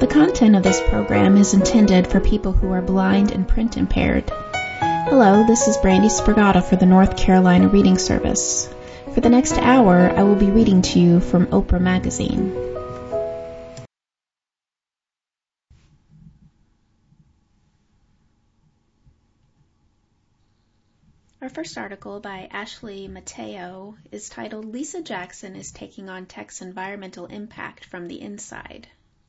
The content of this program is intended for people who are blind and print impaired. Hello, this is Brandy Spragata for the North Carolina Reading Service. For the next hour, I will be reading to you from Oprah Magazine. Our first article by Ashley Mateo is titled, Lisa Jackson is Taking on Tech's Environmental Impact from the Inside.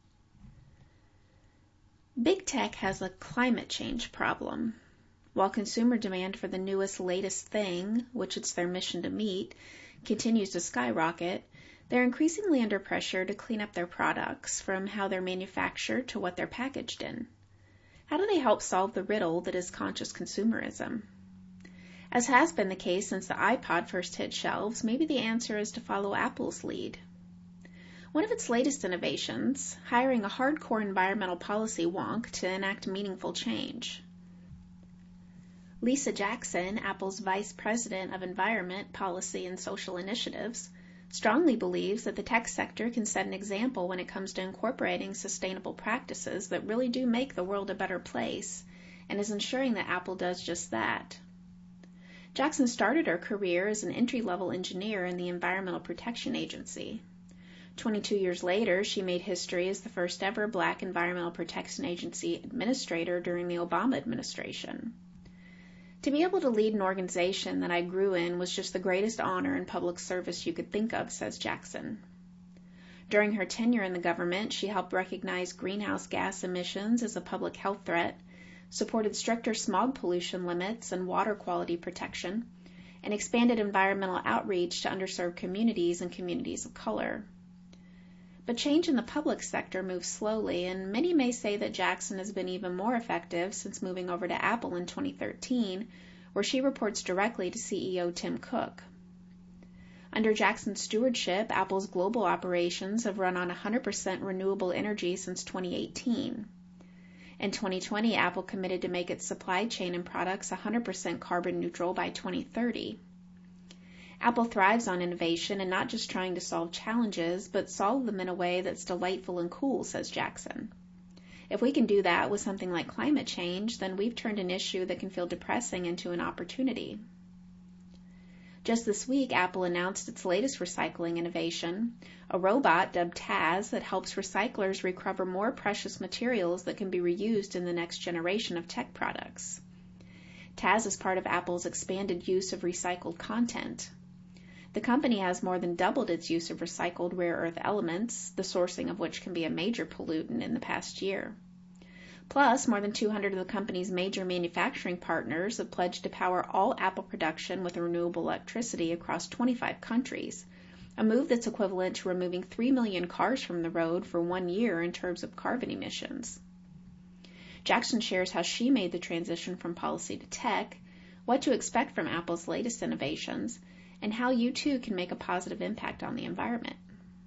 Big Tech has a climate change problem. While consumer demand for the newest, latest thing, which it's their mission to meet, continues to skyrocket, they're increasingly under pressure to clean up their products, from how they're manufactured to what they're packaged in. How do they help solve the riddle that is conscious consumerism? As has been the case since the iPod first hit shelves, maybe the answer is to follow Apple's lead. One of its latest innovations, hiring a hardcore environmental policy wonk to enact meaningful change. Lisa Jackson, Apple's Vice President of Environment, Policy, and Social Initiatives, strongly believes that the tech sector can set an example when it comes to incorporating sustainable practices that really do make the world a better place, and is ensuring that Apple does just that. Jackson started her career as an entry-level engineer in the Environmental Protection Agency. 22 years later, she made history as the first ever Black Environmental Protection Agency administrator during the Obama administration. To be able to lead an organization that I grew in was just the greatest honor and public service you could think of, says Jackson. During her tenure in the government, she helped recognize greenhouse gas emissions as a public health threat, supported stricter smog pollution limits and water quality protection, and expanded environmental outreach to underserved communities and communities of color. But change in the public sector moves slowly, and many may say that Jackson has been even more effective since moving over to Apple in 2013, where she reports directly to CEO Tim Cook. Under Jackson's stewardship, Apple's global operations have run on 100% renewable energy since 2018. In 2020, Apple committed to make its supply chain and products 100% carbon neutral by 2030. Apple thrives on innovation and not just trying to solve challenges, but solve them in a way that's delightful and cool, says Jackson. If we can do that with something like climate change, then we've turned an issue that can feel depressing into an opportunity. Just this week, Apple announced its latest recycling innovation, a robot dubbed Taz that helps recyclers recover more precious materials that can be reused in the next generation of tech products. Taz is part of Apple's expanded use of recycled content. The company has more than doubled its use of recycled rare earth elements, the sourcing of which can be a major pollutant, in the past year. Plus, more than 200 of the company's major manufacturing partners have pledged to power all Apple production with renewable electricity across 25 countries, a move that's equivalent to removing 3 million cars from the road for 1 year in terms of carbon emissions. Jackson shares how she made the transition from policy to tech, what to expect from Apple's latest innovations, and how you too can make a positive impact on the environment.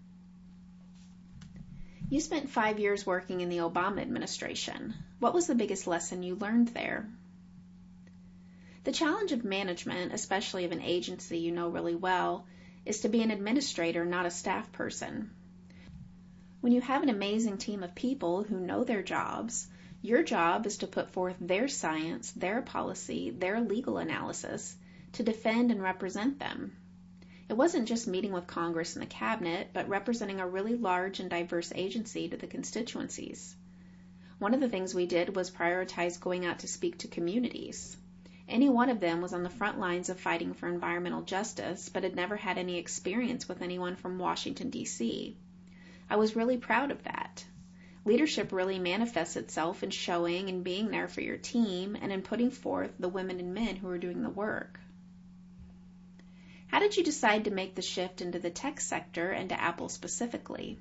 You spent 5 years working in the Obama administration. What was the biggest lesson you learned there? The challenge of management, especially of an agency you know really well, is to be an administrator, not a staff person. When you have an amazing team of people who know their jobs, your job is to put forth their science, their policy, their legal analysis, to defend and represent them. It wasn't just meeting with Congress and the cabinet, but representing a really large and diverse agency to the constituencies. One of the things we did was prioritize going out to speak to communities. Any one of them was on the front lines of fighting for environmental justice, but had never had any experience with anyone from Washington, D.C. I was really proud of that. Leadership really manifests itself in showing and being there for your team and in putting forth the women and men who are doing the work. How did you decide to make the shift into the tech sector and to Apple specifically?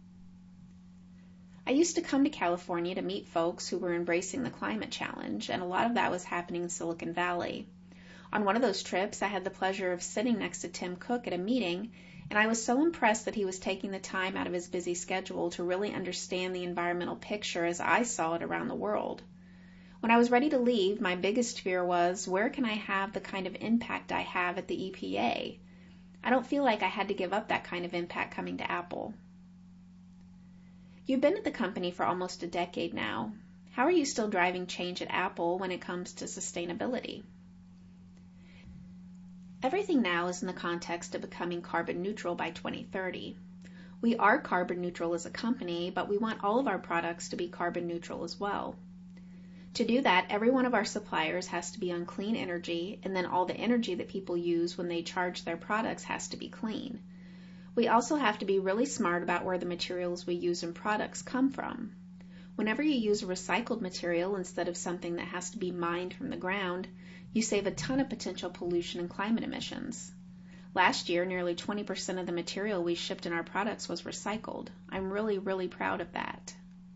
I used to come to California to meet folks who were embracing the climate challenge, and a lot of that was happening in Silicon Valley. On one of those trips, I had the pleasure of sitting next to Tim Cook at a meeting, and I was so impressed that he was taking the time out of his busy schedule to really understand the environmental picture as I saw it around the world. When I was ready to leave, my biggest fear was, where can I have the kind of impact I have at the EPA? I don't feel like I had to give up that kind of impact coming to Apple. You've been at the company for almost a decade now. How are you still driving change at Apple when it comes to sustainability? Everything now is in the context of becoming carbon neutral by 2030. We are carbon neutral as a company, but we want all of our products to be carbon neutral as well. To do that, every one of our suppliers has to be on clean energy, and then all the energy that people use when they charge their products has to be clean. We also have to be really smart about where the materials we use in products come from. Whenever you use a recycled material instead of something that has to be mined from the ground, you save a ton of potential pollution and climate emissions. Last year, nearly 20% of the material we shipped in our products was recycled. I'm really, really proud of that.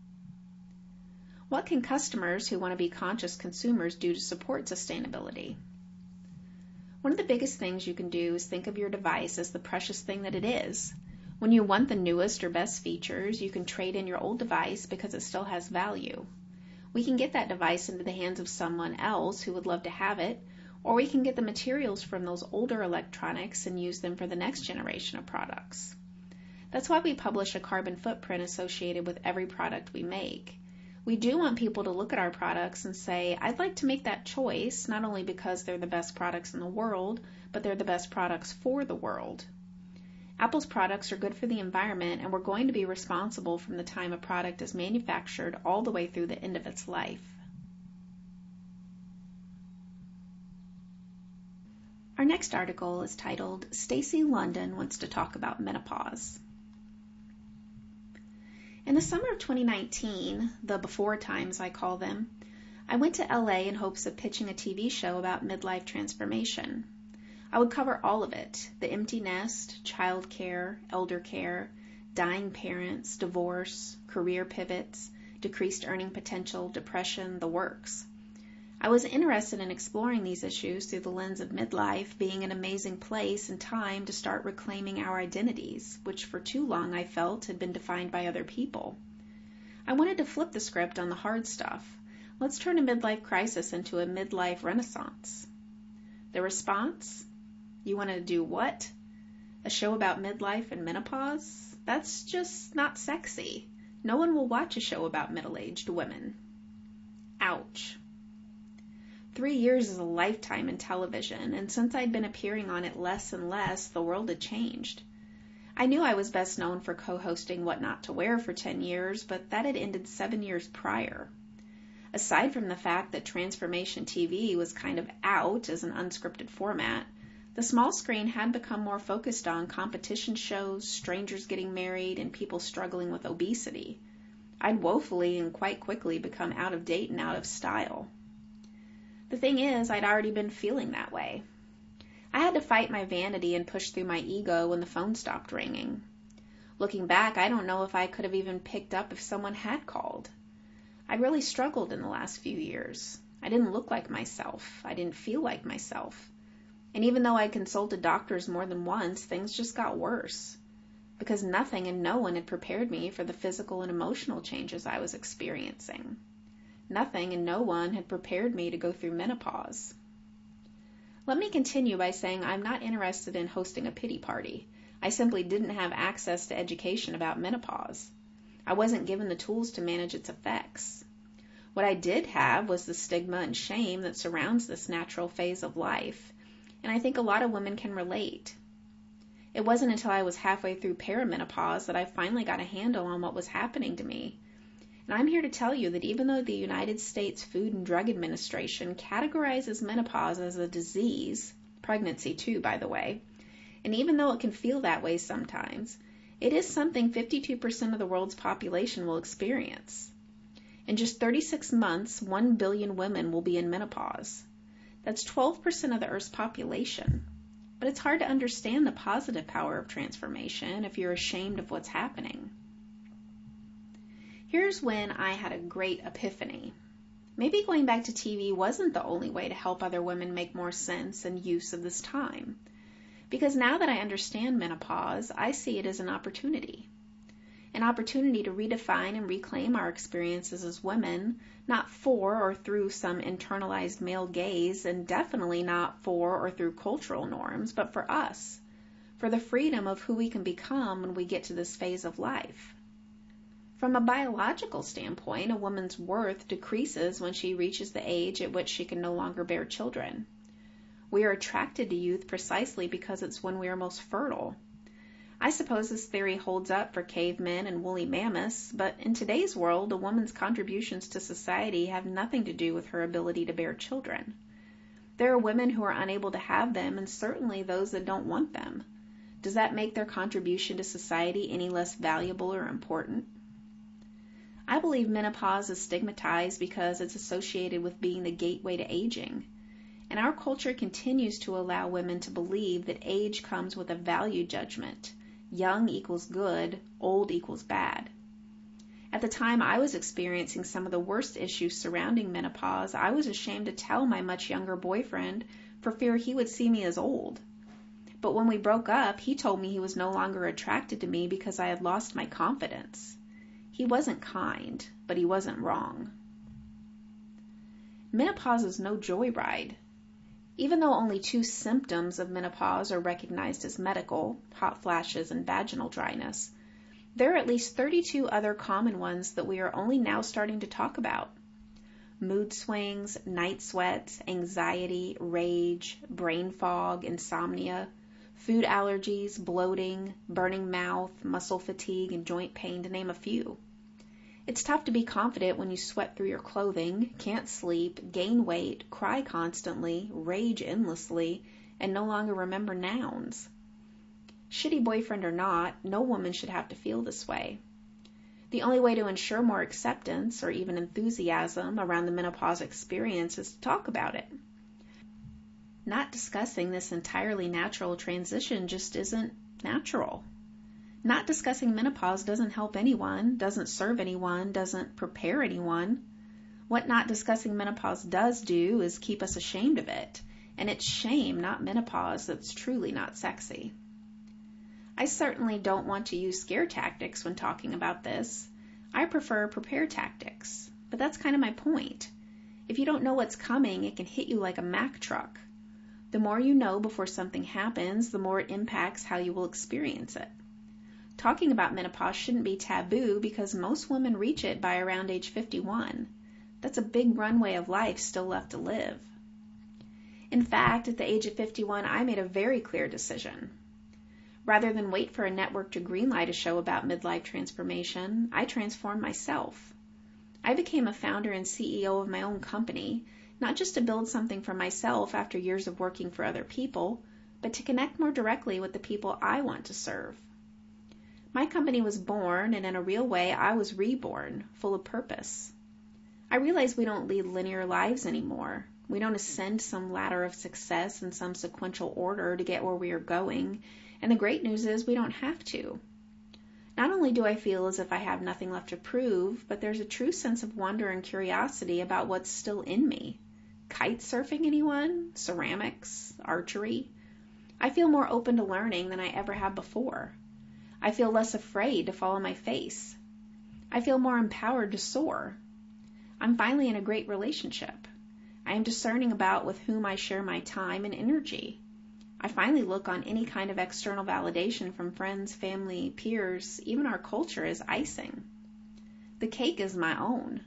What can customers who want to be conscious consumers do to support sustainability? One of the biggest things you can do is think of your device as the precious thing that it is. When you want the newest or best features, you can trade in your old device because it still has value. We can get that device into the hands of someone else who would love to have it, or we can get the materials from those older electronics and use them for the next generation of products. That's why we publish a carbon footprint associated with every product we make. We do want people to look at our products and say, I'd like to make that choice, not only because they're the best products in the world, but they're the best products for the world. Apple's products are good for the environment, and we're going to be responsible from the time a product is manufactured all the way through the end of its life. Our next article is titled, Stacey London Wants to Talk About Menopause. In the summer of 2019, the before times I call them, I went to LA in hopes of pitching a TV show about midlife transformation. I would cover all of it, the empty nest, child care, elder care, dying parents, divorce, career pivots, decreased earning potential, depression, the works. I was interested in exploring these issues through the lens of midlife being an amazing place and time to start reclaiming our identities, which for too long I felt had been defined by other people. I wanted to flip the script on the hard stuff. Let's turn a midlife crisis into a midlife renaissance. The response? You want to do what? A show about midlife and menopause? That's just not sexy. No one will watch a show about middle-aged women. Ouch. 3 years is a lifetime in television, and since I'd been appearing on it less and less, the world had changed. I knew I was best known for co-hosting What Not to Wear for 10 years, but that had ended 7 years prior. Aside from the fact that transformation TV was kind of out as an unscripted format, the small screen had become more focused on competition shows, strangers getting married, and people struggling with obesity. I'd woefully and quite quickly become out of date and out of style. The thing is, I'd already been feeling that way. I had to fight my vanity and push through my ego when the phone stopped ringing. Looking back, I don't know if I could have even picked up if someone had called. I really struggled in the last few years. I didn't look like myself. I didn't feel like myself. And even though I consulted doctors more than once, things just got worse. Because nothing and no one had prepared me for the physical and emotional changes I was experiencing. Nothing and no one had prepared me to go through menopause. Let me continue by saying I'm not interested in hosting a pity party. I simply didn't have access to education about menopause. I wasn't given the tools to manage its effects. What I did have was the stigma and shame that surrounds this natural phase of life, and I think a lot of women can relate. It wasn't until I was halfway through perimenopause that I finally got a handle on what was happening to me. And I'm here to tell you that even though the United States Food and Drug Administration categorizes menopause as a disease, pregnancy too, by the way, and even though it can feel that way sometimes, it is something 52% of the world's population will experience. In just 36 months, 1 billion women will be in menopause. That's 12% of the Earth's population. But it's hard to understand the positive power of transformation if you're ashamed of what's happening. Here's when I had a great epiphany. Maybe going back to TV wasn't the only way to help other women make more sense and use of this time. Because now that I understand menopause, I see it as an opportunity. An opportunity to redefine and reclaim our experiences as women, not for or through some internalized male gaze, and definitely not for or through cultural norms, but for us, for the freedom of who we can become when we get to this phase of life. From a biological standpoint, a woman's worth decreases when she reaches the age at which she can no longer bear children. We are attracted to youth precisely because it's when we are most fertile. I suppose this theory holds up for cavemen and woolly mammoths, but in today's world, a woman's contributions to society have nothing to do with her ability to bear children. There are women who are unable to have them, and certainly those that don't want them. Does that make their contribution to society any less valuable or important? I believe menopause is stigmatized because it's associated with being the gateway to aging. And our culture continues to allow women to believe that age comes with a value judgment. Young equals good, old equals bad. At the time I was experiencing some of the worst issues surrounding menopause, I was ashamed to tell my much younger boyfriend for fear he would see me as old. But when we broke up, he told me he was no longer attracted to me because I had lost my confidence. He wasn't kind, but he wasn't wrong. Menopause is no joyride. Even though only 2 symptoms of menopause are recognized as medical, hot flashes and vaginal dryness, there are at least 32 other common ones that we are only now starting to talk about. Mood swings, night sweats, anxiety, rage, brain fog, insomnia, food allergies, bloating, burning mouth, muscle fatigue, and joint pain, to name a few. It's tough to be confident when you sweat through your clothing, can't sleep, gain weight, cry constantly, rage endlessly, and no longer remember nouns. Shitty boyfriend or not, no woman should have to feel this way. The only way to ensure more acceptance or even enthusiasm around the menopause experience is to talk about it. Not discussing this entirely natural transition just isn't natural. Not discussing menopause doesn't help anyone, doesn't serve anyone, doesn't prepare anyone. What not discussing menopause does do is keep us ashamed of it, and it's shame, not menopause, that's truly not sexy. I certainly don't want to use scare tactics when talking about this. I prefer prepare tactics, but that's kind of my point. If you don't know what's coming, it can hit you like a Mack truck. The more you know before something happens, the more it impacts how you will experience it. Talking about menopause shouldn't be taboo because most women reach it by around age 51. That's a big runway of life still left to live. In fact, at the age of 51, I made a very clear decision. Rather than wait for a network to greenlight a show about midlife transformation, I transformed myself. I became a founder and CEO of my own company, not just to build something for myself after years of working for other people, but to connect more directly with the people I want to serve. My company was born, and in a real way, I was reborn, full of purpose. I realize we don't lead linear lives anymore. We don't ascend some ladder of success in some sequential order to get where we are going, and the great news is we don't have to. Not only do I feel as if I have nothing left to prove, but there's a true sense of wonder and curiosity about what's still in me. Kite surfing, anyone? Ceramics? Archery? I feel more open to learning than I ever have before. I feel less afraid to fall on my face. I feel more empowered to soar. I'm finally in a great relationship. I am discerning about with whom I share my time and energy. I finally look on any kind of external validation from friends, family, peers, even our culture as icing. The cake is my own.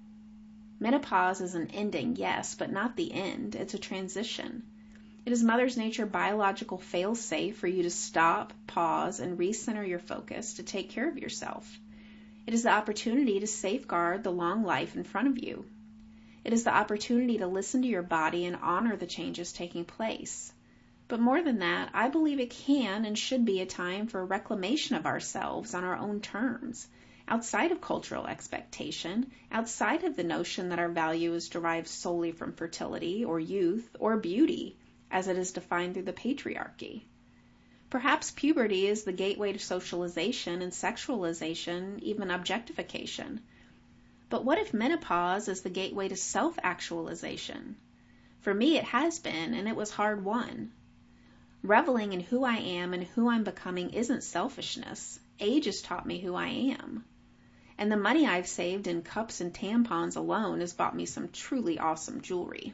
Menopause is an ending, yes, but not the end. It's a transition. It is Mother Nature's biological fail-safe for you to stop, pause, and recenter your focus to take care of yourself. It is the opportunity to safeguard the long life in front of you. It is the opportunity to listen to your body and honor the changes taking place. But more than that, I believe it can and should be a time for reclamation of ourselves on our own terms, outside of cultural expectation, outside of the notion that our value is derived solely from fertility or youth or beauty, as it is defined through the patriarchy. Perhaps puberty is the gateway to socialization and sexualization, even objectification. But what if menopause is the gateway to self-actualization? For me, it has been, and it was hard-won. Reveling in who I am and who I'm becoming isn't selfishness. Age has taught me who I am. And the money I've saved in cups and tampons alone has bought me some truly awesome jewelry.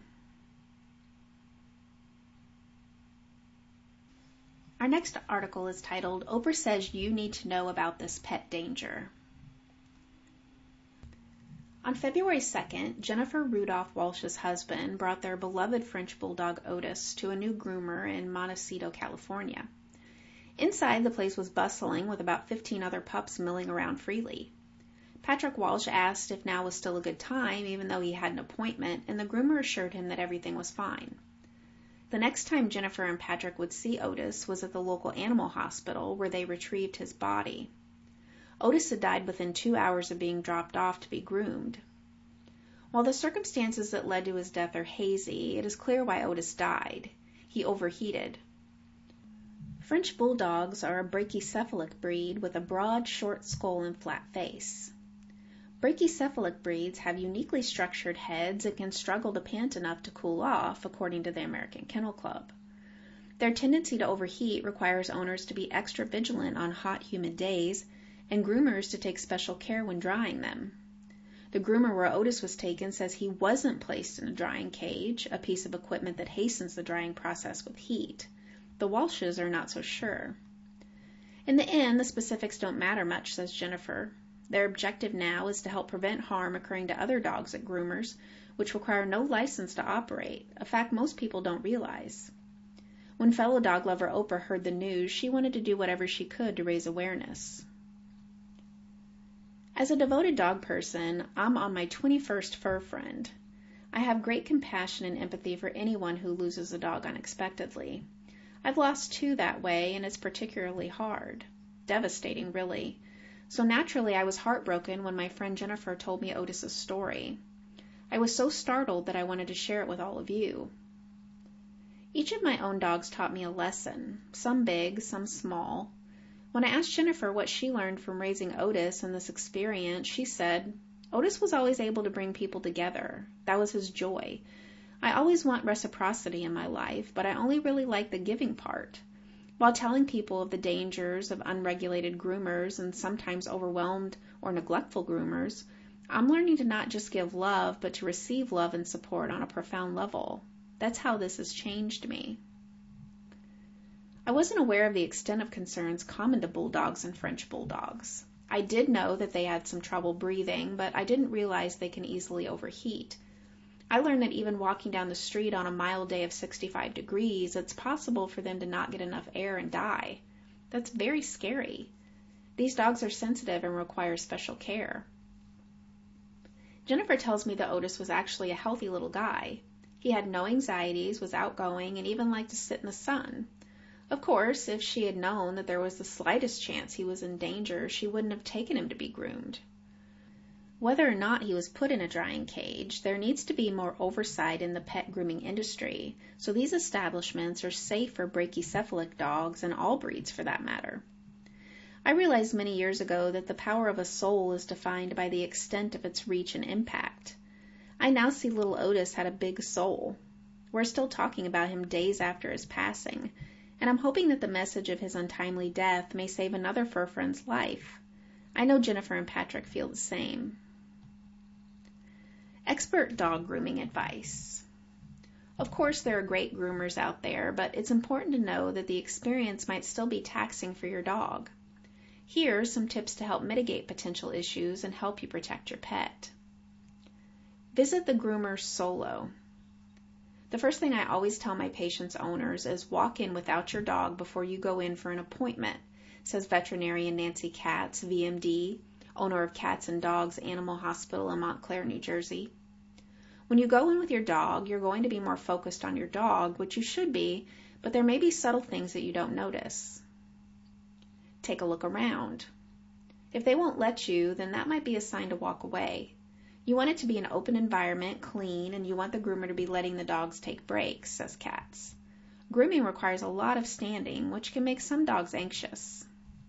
Our next article is titled, Oprah Says You Need to Know About This Pet Danger. On February 2nd, Jennifer Rudolph Walsh's husband brought their beloved French bulldog Otis to a new groomer in Montecito, California. Inside, the place was bustling with about 15 other pups milling around freely. Patrick Walsh asked if now was still a good time, even though he had an appointment, and the groomer assured him that everything was fine. The next time Jennifer and Patrick would see Otis was at the local animal hospital, where they retrieved his body. Otis had died within 2 hours of being dropped off to be groomed. While the circumstances that led to his death are hazy, it is clear why Otis died. He overheated. French bulldogs are a brachycephalic breed with a broad, short skull and flat face. Brachycephalic breeds have uniquely structured heads and can struggle to pant enough to cool off, according to the American Kennel Club. Their tendency to overheat requires owners to be extra vigilant on hot, humid days, and groomers to take special care when drying them. The groomer where Otis was taken says he wasn't placed in a drying cage, a piece of equipment that hastens the drying process with heat. The Walshes are not so sure. In the end, the specifics don't matter much, says Jennifer. Their objective now is to help prevent harm occurring to other dogs at groomers, which require no license to operate, a fact most people don't realize. When fellow dog lover Oprah heard the news, she wanted to do whatever she could to raise awareness. As a devoted dog person, I'm on my 21st fur friend. I have great compassion and empathy for anyone who loses a dog unexpectedly. I've lost 2 that way, and it's particularly hard. Devastating, really. So naturally, I was heartbroken when my friend Jennifer told me Otis's story. I was so startled that I wanted to share it with all of you. Each of my own dogs taught me a lesson, some big, some small. When I asked Jennifer what she learned from raising Otis in this experience, she said, Otis was always able to bring people together. That was his joy. I always want reciprocity in my life, but I only really like the giving part. While telling people of the dangers of unregulated groomers and sometimes overwhelmed or neglectful groomers, I'm learning to not just give love, but to receive love and support on a profound level. That's how this has changed me. I wasn't aware of the extent of concerns common to bulldogs and French bulldogs. I did know that they had some trouble breathing, but I didn't realize they can easily overheat. I learned that even walking down the street on a mild day of 65 degrees, it's possible for them to not get enough air and die. That's very scary. These dogs are sensitive and require special care. Jennifer tells me that Otis was actually a healthy little guy. He had no anxieties, was outgoing, and even liked to sit in the sun. Of course, if she had known that there was the slightest chance he was in danger, she wouldn't have taken him to be groomed. Whether or not he was put in a drying cage, there needs to be more oversight in the pet grooming industry, so these establishments are safe for brachycephalic dogs and all breeds for that matter. I realized many years ago that the power of a soul is defined by the extent of its reach and impact. I now see little Otis had a big soul. We're still talking about him days after his passing, and I'm hoping that the message of his untimely death may save another fur friend's life. I know Jennifer and Patrick feel the same. Expert dog grooming advice. Of course, there are great groomers out there, but it's important to know that the experience might still be taxing for your dog. Here are some tips to help mitigate potential issues and help you protect your pet. Visit the groomer solo. The first thing I always tell my patients' owners is walk in without your dog before you go in for an appointment, says veterinarian Nancy Katz, VMD, owner of Cats and Dogs Animal Hospital in Montclair, New Jersey. When you go in with your dog, you're going to be more focused on your dog, which you should be, but there may be subtle things that you don't notice. Take a look around. If they won't let you, then that might be a sign to walk away. You want it to be an open environment, clean, and you want the groomer to be letting the dogs take breaks, says Katz. Grooming requires a lot of standing, which can make some dogs anxious.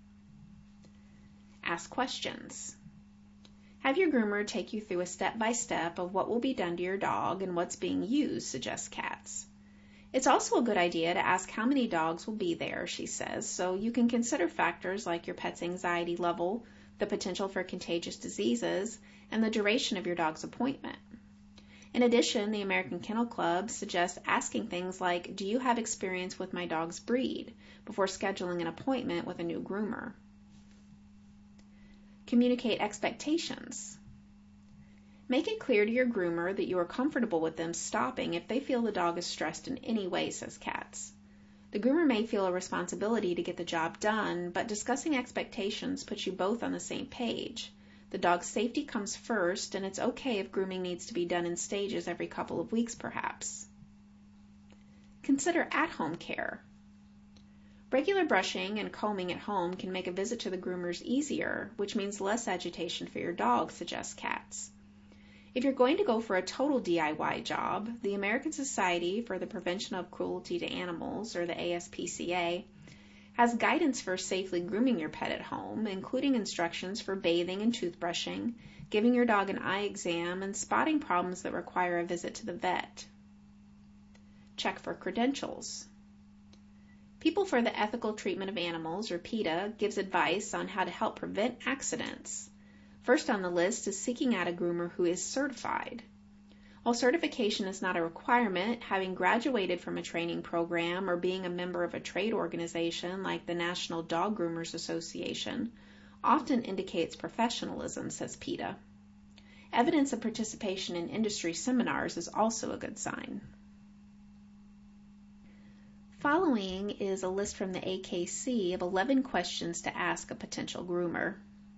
Ask questions. Have your groomer take you through a step-by-step of what will be done to your dog and what's being used, suggests Katz. It's also a good idea to ask how many dogs will be there, she says, so you can consider factors like your pet's anxiety level, the potential for contagious diseases, and the duration of your dog's appointment. In addition, the American Kennel Club suggests asking things like, do you have experience with my dog's breed, before scheduling an appointment with a new groomer. Communicate expectations. Make it clear to your groomer that you are comfortable with them stopping if they feel the dog is stressed in any way, says Katz. The groomer may feel a responsibility to get the job done, but discussing expectations puts you both on the same page. The dog's safety comes first, and it's okay if grooming needs to be done in stages every couple of weeks, perhaps. Consider at-home care. Regular brushing and combing at home can make a visit to the groomers easier, which means less agitation for your dog, suggests Katz. If you're going to go for a total DIY job, the American Society for the Prevention of Cruelty to Animals, or the ASPCA, has guidance for safely grooming your pet at home, including instructions for bathing and toothbrushing, giving your dog an eye exam, and spotting problems that require a visit to the vet. Check for credentials. People for the Ethical Treatment of Animals, or PETA, gives advice on how to help prevent accidents. First on the list is seeking out a groomer who is certified. While certification is not a requirement, having graduated from a training program or being a member of a trade organization like the National Dog Groomers Association often indicates professionalism, says PETA. Evidence of participation in industry seminars is also a good sign. Following is a list from the AKC of 11 questions to ask a potential groomer.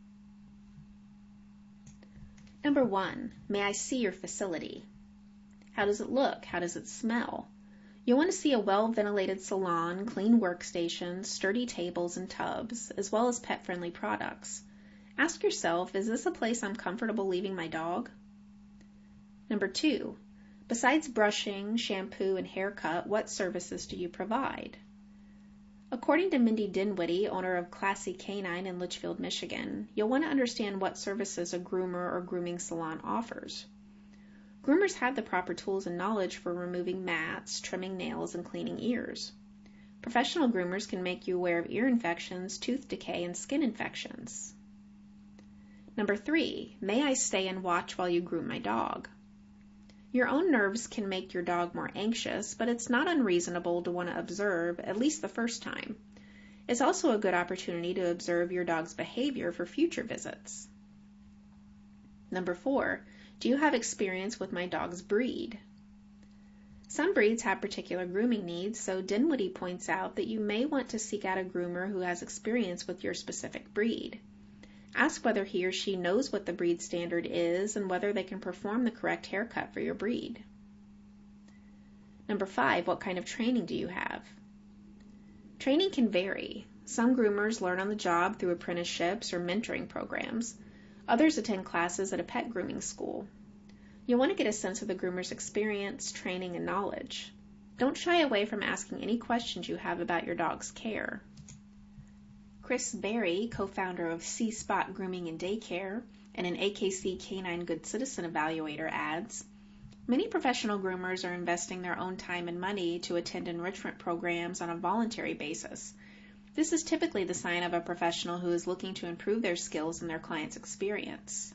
Number 1, may I see your facility? How does it look? How does it smell? You'll want to see a well-ventilated salon, clean workstations, sturdy tables and tubs, as well as pet-friendly products. Ask yourself, is this a place I'm comfortable leaving my dog? Number 2, besides brushing, shampoo, and haircut, what services do you provide? According to Mindy Dinwiddie, owner of Classy Canine in Litchfield, Michigan, you'll want to understand what services a groomer or grooming salon offers. Groomers have the proper tools and knowledge for removing mats, trimming nails, and cleaning ears. Professional groomers can make you aware of ear infections, tooth decay, and skin infections. Number 3, may I stay and watch while you groom my dog? Your own nerves can make your dog more anxious, but it's not unreasonable to want to observe, at least the first time. It's also a good opportunity to observe your dog's behavior for future visits. Number 4, do you have experience with my dog's breed? Some breeds have particular grooming needs, so Dinwiddie points out that you may want to seek out a groomer who has experience with your specific breed. Ask whether he or she knows what the breed standard is and whether they can perform the correct haircut for your breed. Number 5, what kind of training do you have? Training can vary. Some groomers learn on the job through apprenticeships or mentoring programs. Others attend classes at a pet grooming school. You'll want to get a sense of the groomer's experience, training, and knowledge. Don't shy away from asking any questions you have about your dog's care. Chris Berry, co-founder of C-Spot Grooming and Daycare and an AKC Canine Good Citizen Evaluator, adds, many professional groomers are investing their own time and money to attend enrichment programs on a voluntary basis. This is typically the sign of a professional who is looking to improve their skills and their client's experience.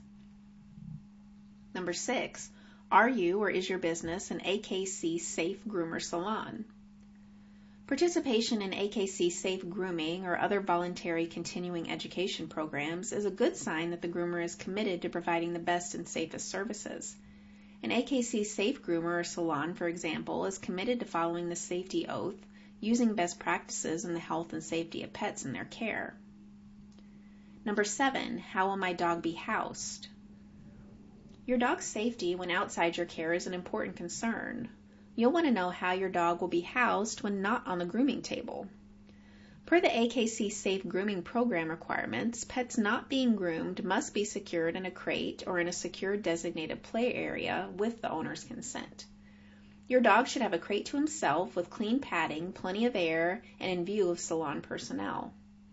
Number 6, are you or is your business an AKC Safe Groomer Salon? Participation in AKC Safe Grooming or other voluntary continuing education programs is a good sign that the groomer is committed to providing the best and safest services. An AKC Safe Groomer or salon, for example, is committed to following the safety oath, using best practices in the health and safety of pets in their care. Number 7, how will my dog be housed? Your dog's safety when outside your care is an important concern. You'll want to know how your dog will be housed when not on the grooming table. Per the AKC Safe Grooming Program requirements, pets not being groomed must be secured in a crate or in a secure designated play area with the owner's consent. Your dog should have a crate to himself with clean padding, plenty of air, and in view of salon personnel.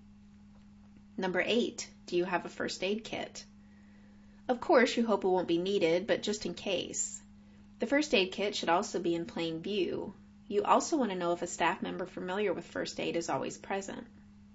Number 8, do you have a first aid kit? Of course, you hope it won't be needed, but just in case. The first aid kit should also be in plain view. You also want to know if a staff member familiar with first aid is always present.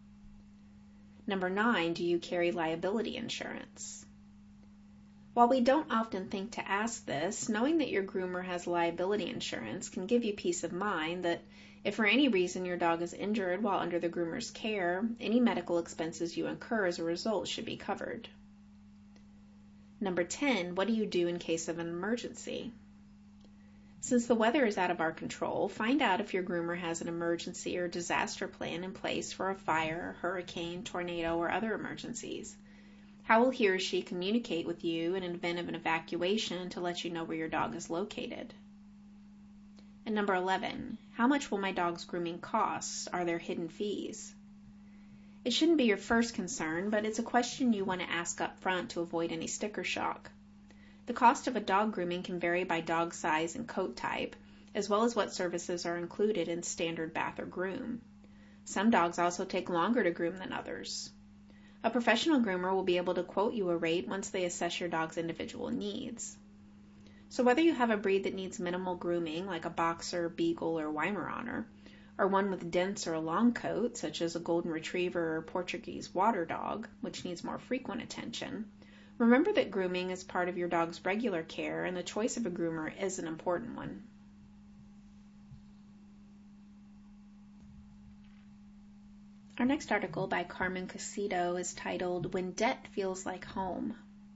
Number 9, do you carry liability insurance? While we don't often think to ask this, knowing that your groomer has liability insurance can give you peace of mind that if for any reason your dog is injured while under the groomer's care, any medical expenses you incur as a result should be covered. Number 10, what do you do in case of an emergency? Since the weather is out of our control, find out if your groomer has an emergency or disaster plan in place for a fire, hurricane, tornado, or other emergencies. How will he or she communicate with you in an event of an evacuation to let you know where your dog is located? And number 11, how much will my dog's grooming cost? Are there hidden fees? It shouldn't be your first concern, but it's a question you want to ask up front to avoid any sticker shock. The cost of a dog grooming can vary by dog size and coat type, as well as what services are included in standard bath or groom. Some dogs also take longer to groom than others. A professional groomer will be able to quote you a rate once they assess your dog's individual needs. So whether you have a breed that needs minimal grooming, like a Boxer, Beagle, or Weimaraner, or one with dense or a long coat, such as a Golden Retriever or Portuguese Water Dog, which needs more frequent attention, remember that grooming is part of your dog's regular care, and the choice of a groomer is an important one. Our next article by Carmen Casido is titled, When Debt Feels Like Home.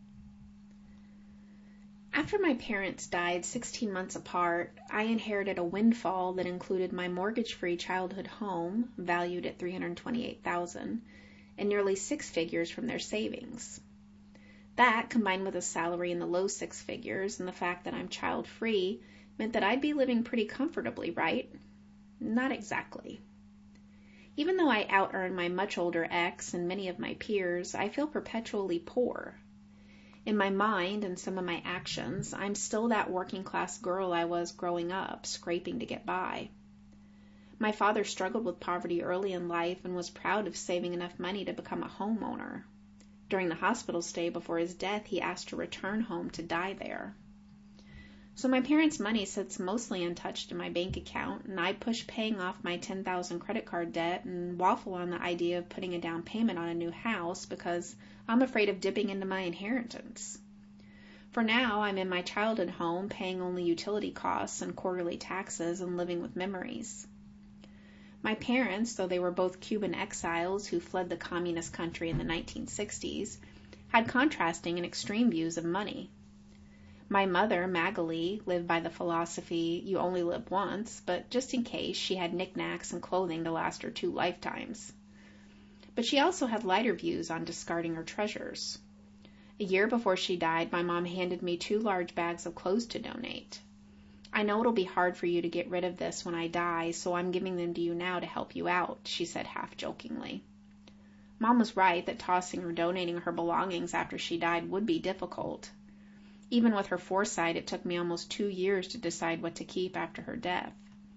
After my parents died 16 months apart, I inherited a windfall that included my mortgage-free childhood home, valued at $328,000, and nearly six figures from their savings. That, combined with a salary in the low six figures and the fact that I'm child-free, meant that I'd be living pretty comfortably, right? Not exactly. Even though I out-earn my much older ex and many of my peers, I feel perpetually poor. In my mind and some of my actions, I'm still that working-class girl I was growing up, scraping to get by. My father struggled with poverty early in life and was proud of saving enough money to become a homeowner. During the hospital stay before his death, he asked to return home to die there. So my parents' money sits mostly untouched in my bank account, and I push paying off my $10,000 credit card debt and waffle on the idea of putting a down payment on a new house because I'm afraid of dipping into my inheritance. For now, I'm in my childhood home, paying only utility costs and quarterly taxes and living with memories. My parents, though they were both Cuban exiles who fled the communist country in the 1960s, had contrasting and extreme views of money. My mother, Magali, lived by the philosophy, you only live once, but just in case, she had knickknacks and clothing to last her 2 lifetimes. But she also had lighter views on discarding her treasures. A year before she died, my mom handed me 2 large bags of clothes to donate. I know it'll be hard for you to get rid of this when I die, so I'm giving them to you now to help you out, she said half-jokingly. Mom was right that tossing or donating her belongings after she died would be difficult. Even with her foresight, it took me almost 2 years to decide what to keep after her death.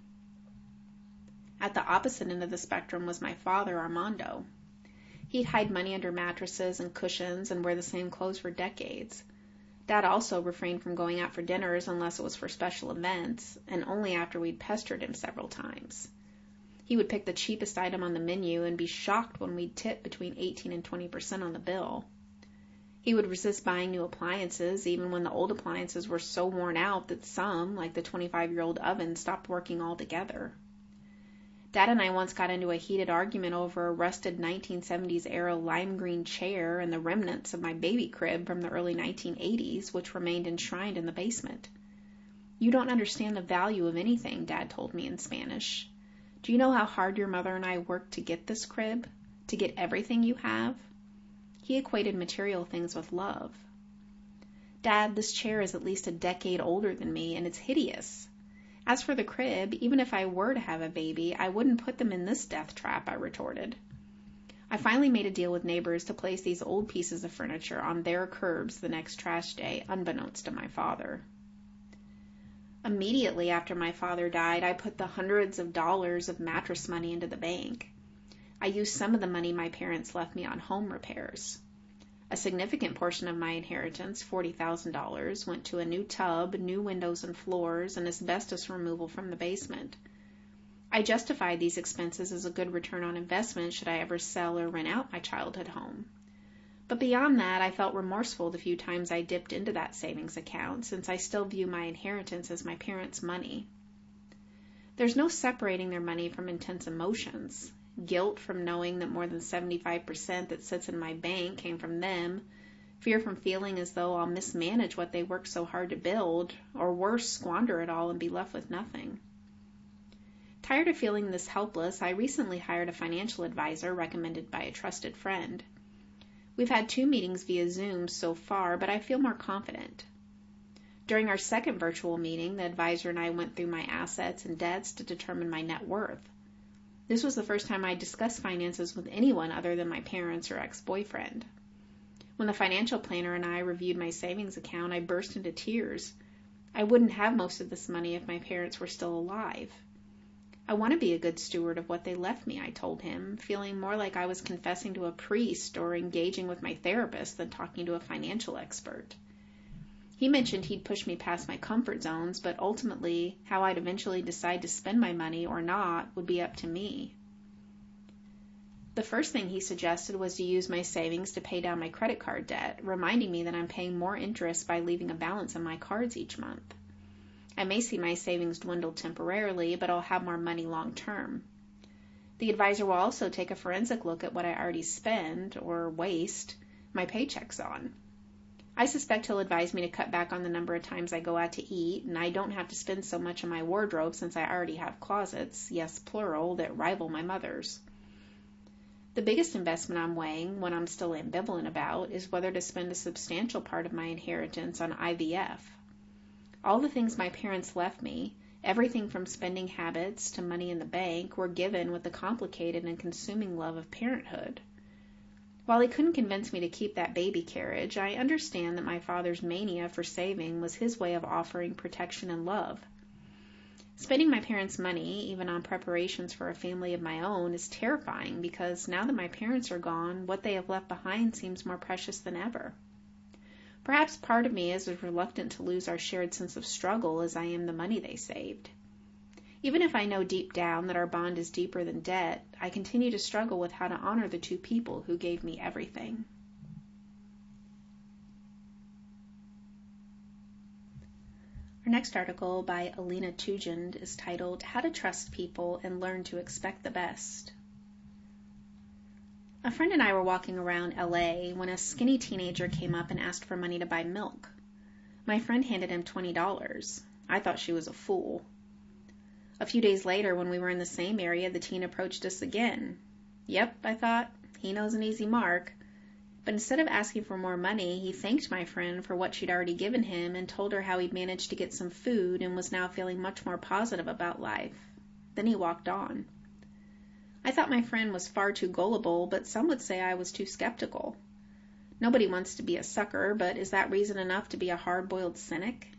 At the opposite end of the spectrum was my father, Armando. He'd hide money under mattresses and cushions and wear the same clothes for decades. Dad also refrained from going out for dinners unless it was for special events, and only after we'd pestered him several times. He would pick the cheapest item on the menu and be shocked when we'd tip between 18 and 20% on the bill. He would resist buying new appliances, even when the old appliances were so worn out that some, like the 25-year-old oven, stopped working altogether. Dad and I once got into a heated argument over a rusted 1970s-era lime green chair and the remnants of my baby crib from the early 1980s, which remained enshrined in the basement. You don't understand the value of anything, Dad told me in Spanish. Do you know how hard your mother and I worked to get this crib? To get everything you have? He equated material things with love. Dad, this chair is at least a decade older than me, and it's hideous. As for the crib, even if I were to have a baby, I wouldn't put them in this death trap, I retorted. I finally made a deal with neighbors to place these old pieces of furniture on their curbs the next trash day, unbeknownst to my father. Immediately after my father died, I put the hundreds of dollars of mattress money into the bank. I used some of the money my parents left me on home repairs. A significant portion of my inheritance, $40,000, went to a new tub, new windows and floors, and asbestos removal from the basement. I justified these expenses as a good return on investment should I ever sell or rent out my childhood home. But beyond that, I felt remorseful the few times I dipped into that savings account, since I still view my inheritance as my parents' money. There's no separating their money from intense emotions. Guilt from knowing that more than 75% that sits in my bank came from them, fear from feeling as though I'll mismanage what they worked so hard to build, or worse, squander it all and be left with nothing. Tired of feeling this helpless, I recently hired a financial advisor recommended by a trusted friend. We've had 2 meetings via Zoom so far, but I feel more confident. During our second virtual meeting, the advisor and I went through my assets and debts to determine my net worth. This was the first time I discussed finances with anyone other than my parents or ex-boyfriend. When the financial planner and I reviewed my savings account, I burst into tears. I wouldn't have most of this money if my parents were still alive. I want to be a good steward of what they left me, I told him, feeling more like I was confessing to a priest or engaging with my therapist than talking to a financial expert. He mentioned he'd push me past my comfort zones, but ultimately, how I'd eventually decide to spend my money or not would be up to me. The first thing he suggested was to use my savings to pay down my credit card debt, reminding me that I'm paying more interest by leaving a balance on my cards each month. I may see my savings dwindle temporarily, but I'll have more money long term. The advisor will also take a forensic look at what I already spend, or waste, my paychecks on. I suspect he'll advise me to cut back on the number of times I go out to eat, and I don't have to spend so much on my wardrobe since I already have closets, yes, plural, that rival my mother's. The biggest investment I'm weighing, one I'm still ambivalent about, is whether to spend a substantial part of my inheritance on IVF. All the things my parents left me, everything from spending habits to money in the bank, were given with the complicated and consuming love of parenthood. While he couldn't convince me to keep that baby carriage, I understand that my father's mania for saving was his way of offering protection and love. Spending my parents' money, even on preparations for a family of my own, is terrifying because now that my parents are gone, what they have left behind seems more precious than ever. Perhaps part of me is as reluctant to lose our shared sense of struggle as I am the money they saved. Even if I know deep down that our bond is deeper than debt, I continue to struggle with how to honor the 2 people who gave me everything. Our next article by Alina Tugend is titled, How to Trust People and Learn to Expect the Best. A friend and I were walking around LA when a skinny teenager came up and asked for money to buy milk. My friend handed him $20. I thought she was a fool. A few days later, when we were in the same area, the teen approached us again. Yep, I thought, he knows an easy mark. But instead of asking for more money, he thanked my friend for what she'd already given him and told her how he'd managed to get some food and was now feeling much more positive about life. Then he walked on. I thought my friend was far too gullible, but some would say I was too skeptical. Nobody wants to be a sucker, but is that reason enough to be a hard-boiled cynic?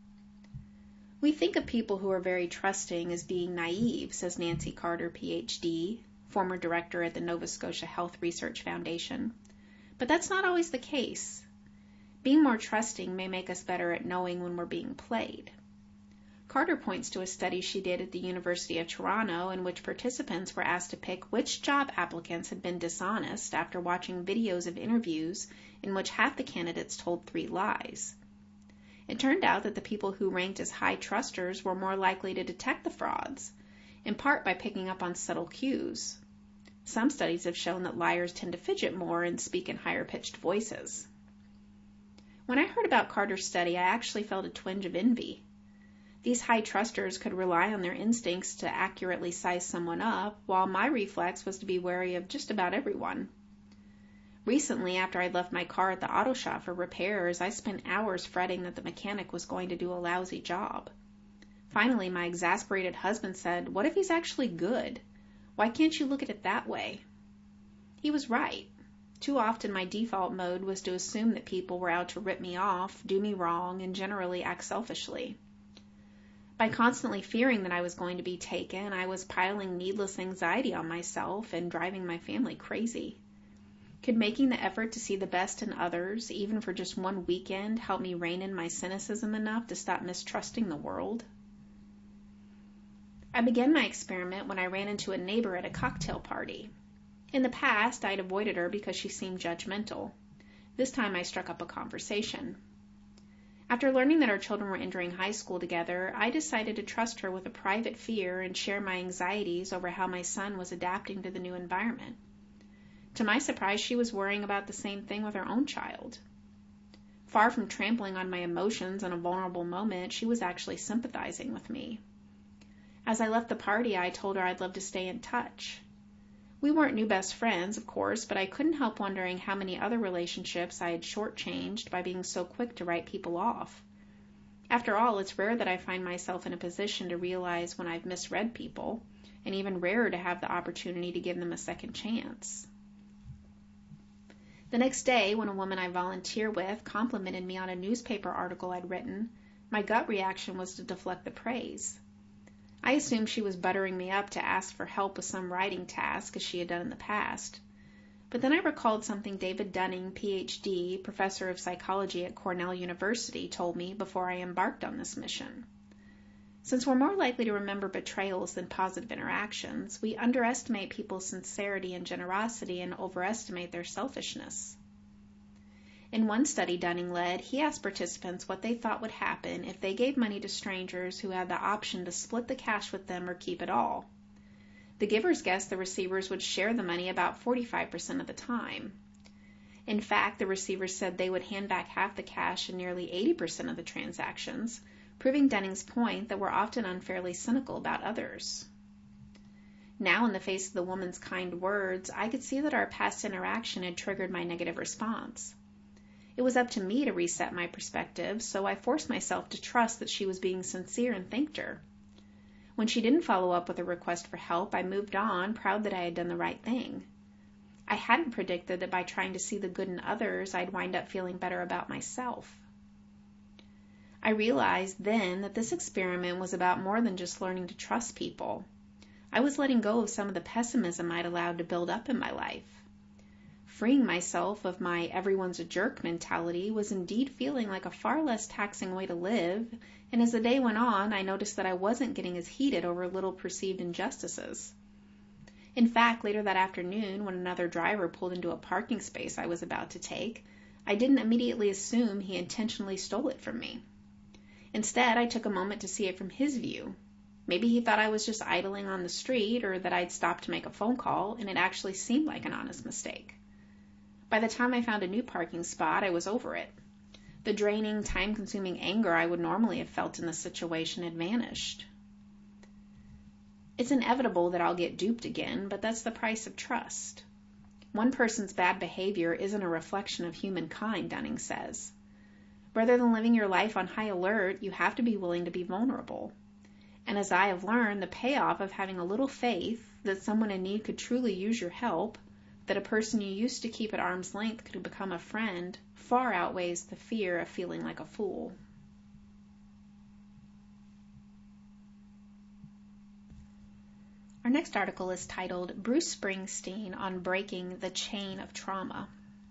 We think of people who are very trusting as being naive, says Nancy Carter, Ph.D., former director at the Nova Scotia Health Research Foundation. But that's not always the case. Being more trusting may make us better at knowing when we're being played. Carter points to a study she did at the University of Toronto in which participants were asked to pick which job applicants had been dishonest after watching videos of interviews in which half the candidates told 3 lies. It turned out that the people who ranked as high trusters were more likely to detect the frauds, in part by picking up on subtle cues. Some studies have shown that liars tend to fidget more and speak in higher-pitched voices. When I heard about Carter's study, I actually felt a twinge of envy. These high trusters could rely on their instincts to accurately size someone up, while my reflex was to be wary of just about everyone. Recently, after I'd left my car at the auto shop for repairs, I spent hours fretting that the mechanic was going to do a lousy job. Finally, my exasperated husband said, "What if he's actually good? Why can't you look at it that way?" He was right. Too often my default mode was to assume that people were out to rip me off, do me wrong, and generally act selfishly. By constantly fearing that I was going to be taken, I was piling needless anxiety on myself and driving my family crazy. Could making the effort to see the best in others, even for just one weekend, help me rein in my cynicism enough to stop mistrusting the world? I began my experiment when I ran into a neighbor at a cocktail party. In the past, I'd avoided her because she seemed judgmental. This time I struck up a conversation. After learning that our children were entering high school together, I decided to trust her with a private fear and share my anxieties over how my son was adapting to the new environment. To my surprise, she was worrying about the same thing with her own child. Far from trampling on my emotions in a vulnerable moment, she was actually sympathizing with me. As I left the party, I told her I'd love to stay in touch. We weren't new best friends, of course, but I couldn't help wondering how many other relationships I had shortchanged by being so quick to write people off. After all, it's rare that I find myself in a position to realize when I've misread people, and even rarer to have the opportunity to give them a second chance. The next day, when a woman I volunteer with complimented me on a newspaper article I'd written, my gut reaction was to deflect the praise. I assumed she was buttering me up to ask for help with some writing task, as she had done in the past. But then I recalled something David Dunning, Ph.D., professor of psychology at Cornell University, told me before I embarked on this mission. Since we're more likely to remember betrayals than positive interactions, we underestimate people's sincerity and generosity and overestimate their selfishness. In one study Dunning led, he asked participants what they thought would happen if they gave money to strangers who had the option to split the cash with them or keep it all. The givers guessed the receivers would share the money about 45% of the time. In fact, the receivers said they would hand back half the cash in nearly 80% of the transactions, proving Dunning's point that we're often unfairly cynical about others. Now, in the face of the woman's kind words, I could see that our past interaction had triggered my negative response. It was up to me to reset my perspective, so I forced myself to trust that she was being sincere and thanked her. When she didn't follow up with a request for help, I moved on, proud that I had done the right thing. I hadn't predicted that by trying to see the good in others, I'd wind up feeling better about myself. I realized then that this experiment was about more than just learning to trust people. I was letting go of some of the pessimism I'd allowed to build up in my life. Freeing myself of my everyone's a jerk mentality was indeed feeling like a far less taxing way to live, and as the day went on, I noticed that I wasn't getting as heated over little perceived injustices. In fact, later that afternoon, when another driver pulled into a parking space I was about to take, I didn't immediately assume he intentionally stole it from me. Instead, I took a moment to see it from his view. Maybe he thought I was just idling on the street, or that I'd stopped to make a phone call, and it actually seemed like an honest mistake. By the time I found a new parking spot, I was over it. The draining, time-consuming anger I would normally have felt in the situation had vanished. It's inevitable that I'll get duped again, but that's the price of trust. One person's bad behavior isn't a reflection of humankind, Dunning says. Rather than living your life on high alert, you have to be willing to be vulnerable. And as I have learned, the payoff of having a little faith that someone in need could truly use your help, that a person you used to keep at arm's length could become a friend, far outweighs the fear of feeling like a fool. Our next article is titled Bruce Springsteen on Breaking the Chain of Trauma.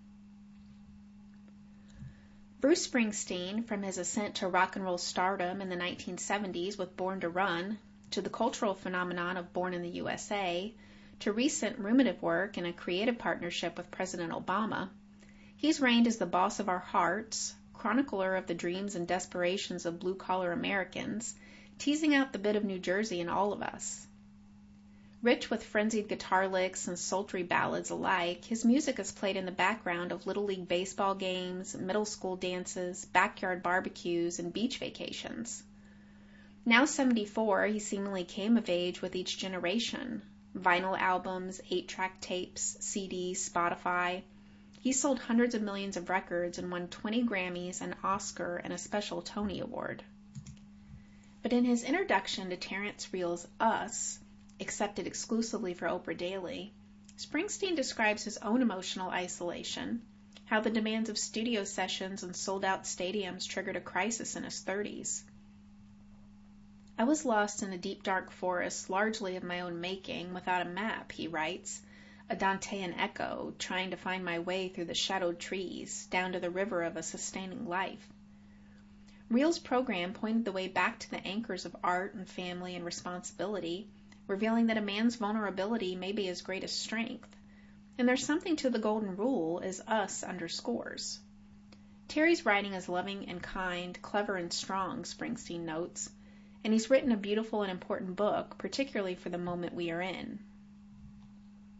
Bruce Springsteen, from his ascent to rock and roll stardom in the 1970s with Born to Run, to the cultural phenomenon of Born in the USA, to recent ruminative work in a creative partnership with President Obama, he's reigned as the boss of our hearts, chronicler of the dreams and desperations of blue-collar Americans, teasing out the bit of New Jersey in all of us. Rich with frenzied guitar licks and sultry ballads alike, his music is played in the background of Little League baseball games, middle school dances, backyard barbecues, and beach vacations. Now 74, he seemingly came of age with each generation. Vinyl albums, 8-track tapes, CDs, Spotify. He sold hundreds of millions of records and won 20 Grammys, an Oscar, and a special Tony Award. But in his introduction to Terrence Real's Us, accepted exclusively for Oprah Daily, Springsteen describes his own emotional isolation, how the demands of studio sessions and sold-out stadiums triggered a crisis in his 30s. I was lost in a deep dark forest, largely of my own making, without a map, he writes, a Dantean echo, trying to find my way through the shadowed trees, down to the river of a sustaining life. Real's program pointed the way back to the anchors of art and family and responsibility, revealing that a man's vulnerability may be his greatest strength. And there's something to the golden rule, as Us underscores. Terry's writing is loving and kind, clever and strong, Springsteen notes, and he's written a beautiful and important book, particularly for the moment we are in.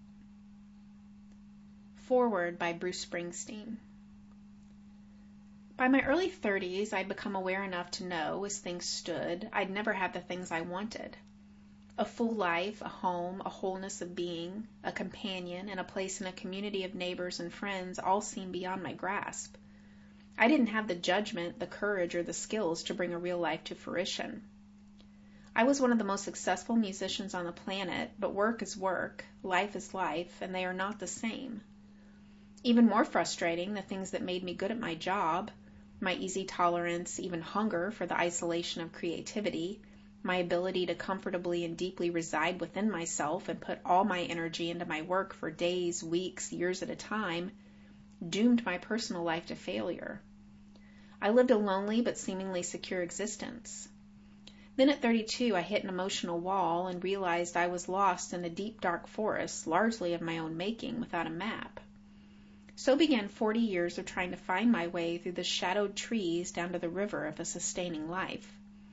Foreword by Bruce Springsteen. By my early 30s, I'd become aware enough to know, as things stood, I'd never have the things I wanted. A full life, a home, a wholeness of being, a companion, and a place in a community of neighbors and friends all seemed beyond my grasp. I didn't have the judgment, the courage, or the skills to bring a real life to fruition. I was one of the most successful musicians on the planet, but work is work, life is life, and they are not the same. Even more frustrating, the things that made me good at my job, my easy tolerance, even hunger for the isolation of creativity, my ability to comfortably and deeply reside within myself and put all my energy into my work for days, weeks, years at a time, doomed my personal life to failure. I lived a lonely but seemingly secure existence. Then at 32, I hit an emotional wall and realized I was lost in a deep, dark forest, largely of my own making, without a map. So began 40 years of trying to find my way through the shadowed trees down to the river of a sustaining life.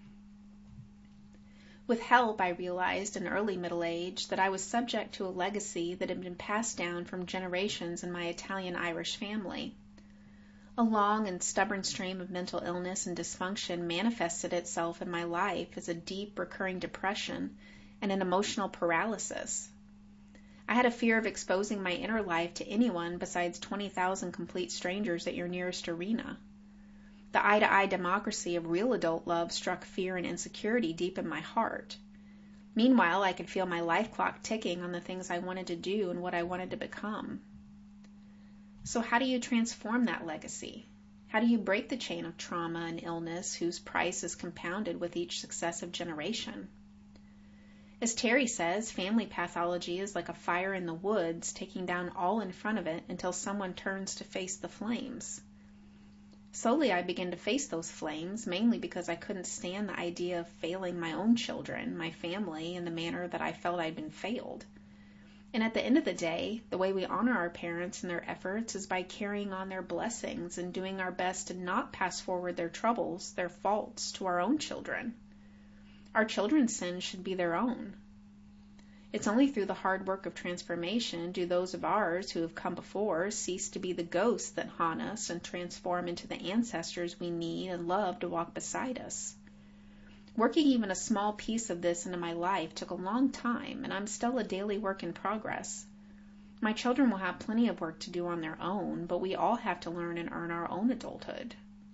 With help, I realized in early middle age that I was subject to a legacy that had been passed down from generations in my Italian-Irish family. A long and stubborn stream of mental illness and dysfunction manifested itself in my life as a deep, recurring depression and an emotional paralysis. I had a fear of exposing my inner life to anyone besides 20,000 complete strangers at your nearest arena. The eye-to-eye democracy of real adult love struck fear and insecurity deep in my heart. Meanwhile, I could feel my life clock ticking on the things I wanted to do and what I wanted to become. So how do you transform that legacy? How do you break the chain of trauma and illness whose price is compounded with each successive generation? As Terry says, family pathology is like a fire in the woods, taking down all in front of it until someone turns to face the flames. Slowly I began to face those flames, mainly because I couldn't stand the idea of failing my own children, my family, in the manner that I felt I'd been failed. And at the end of the day, the way we honor our parents and their efforts is by carrying on their blessings and doing our best to not pass forward their troubles, their faults, to our own children. Our children's sins should be their own. It's only through the hard work of transformation do those of ours who have come before cease to be the ghosts that haunt us and transform into the ancestors we need and love to walk beside us. Working even a small piece of this into my life took a long time, and I'm still a daily work in progress. My children will have plenty of work to do on their own, but we all have to learn and earn our own adulthood.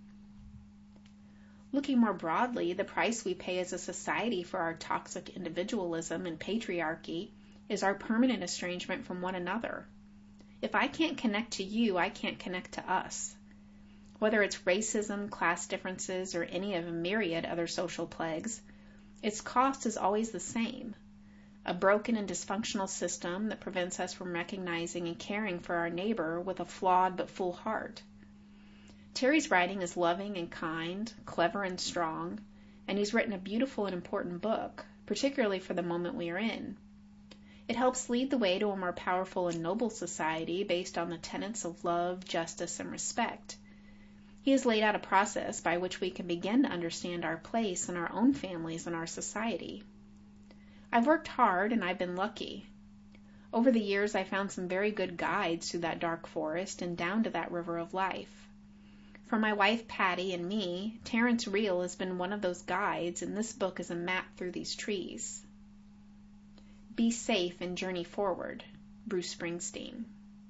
Looking more broadly, the price we pay as a society for our toxic individualism and patriarchy is our permanent estrangement from one another. If I can't connect to you, I can't connect to us. Whether it's racism, class differences, or any of a myriad other social plagues, its cost is always the same: a broken and dysfunctional system that prevents us from recognizing and caring for our neighbor with a flawed but full heart. Terry's writing is loving and kind, clever and strong, and he's written a beautiful and important book, particularly for the moment we are in. It helps lead the way to a more powerful and noble society based on the tenets of love, justice, and respect. He has laid out a process by which we can begin to understand our place in our own families and our society. I've worked hard and I've been lucky. Over the years, I found some very good guides through that dark forest and down to that river of life. For my wife Patty and me, Terrence Real has been one of those guides, and this book is a map through these trees. Be safe and journey forward. Bruce Springsteen.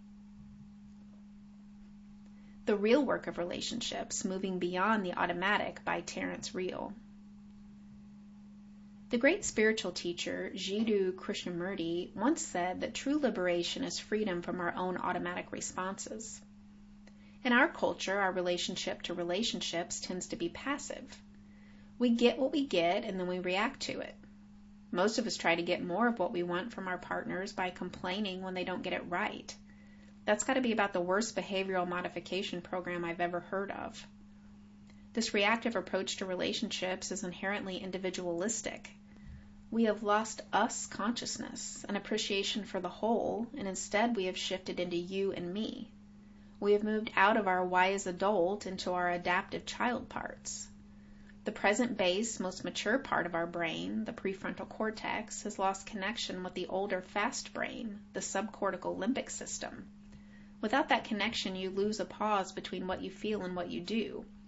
The Real Work of Relationships, Moving Beyond the Automatic by Terrence Real. The great spiritual teacher Jiddu Krishnamurti once said that true liberation is freedom from our own automatic responses. In our culture, our relationship to relationships tends to be passive. We get what we get and then we react to it. Most of us try to get more of what we want from our partners by complaining when they don't get it right. That's got to be about the worst behavioral modification program I've ever heard of. This reactive approach to relationships is inherently individualistic. We have lost us consciousness, an appreciation for the whole, and instead we have shifted into you and me. We have moved out of our wise adult into our adaptive child parts. The present base, most mature part of our brain, the prefrontal cortex, has lost connection with the older fast brain, the subcortical limbic system. Without that connection, you lose a pause between what you feel and what you do.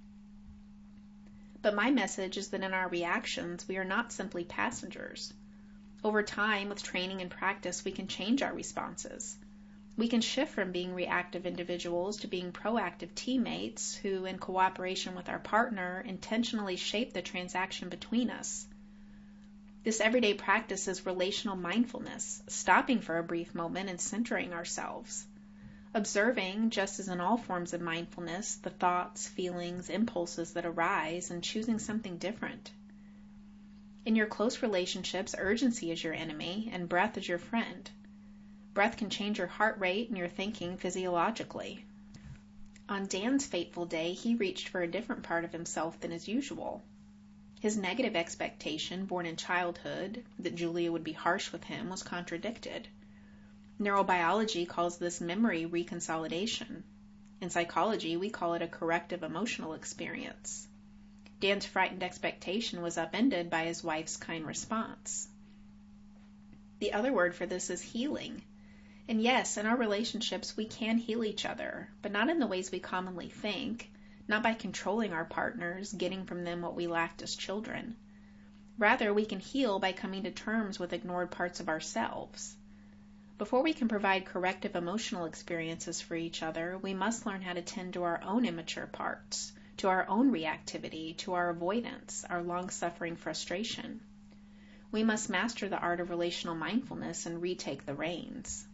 But my message is that in our reactions, we are not simply passengers. Over time, with training and practice, we can change our responses. We can shift from being reactive individuals to being proactive teammates who, in cooperation with our partner, intentionally shape the transaction between us. This everyday practice is relational mindfulness, stopping for a brief moment and centering ourselves. Observing, just as in all forms of mindfulness, the thoughts, feelings, impulses that arise and choosing something different. In your close relationships, urgency is your enemy and breath is your friend. Breath can change your heart rate and your thinking physiologically. On Dan's fateful day, he reached for a different part of himself than is usual. His negative expectation, born in childhood, that Julia would be harsh with him, was contradicted. Neurobiology calls this memory reconsolidation. In psychology, we call it a corrective emotional experience. Dan's frightened expectation was upended by his wife's kind response. The other word for this is healing. And yes, in our relationships, we can heal each other, but not in the ways we commonly think, not by controlling our partners, getting from them what we lacked as children. Rather, we can heal by coming to terms with ignored parts of ourselves. Before we can provide corrective emotional experiences for each other, we must learn how to tend to our own immature parts, to our own reactivity, to our avoidance, our long-suffering frustration. We must master the art of relational mindfulness and retake the reins.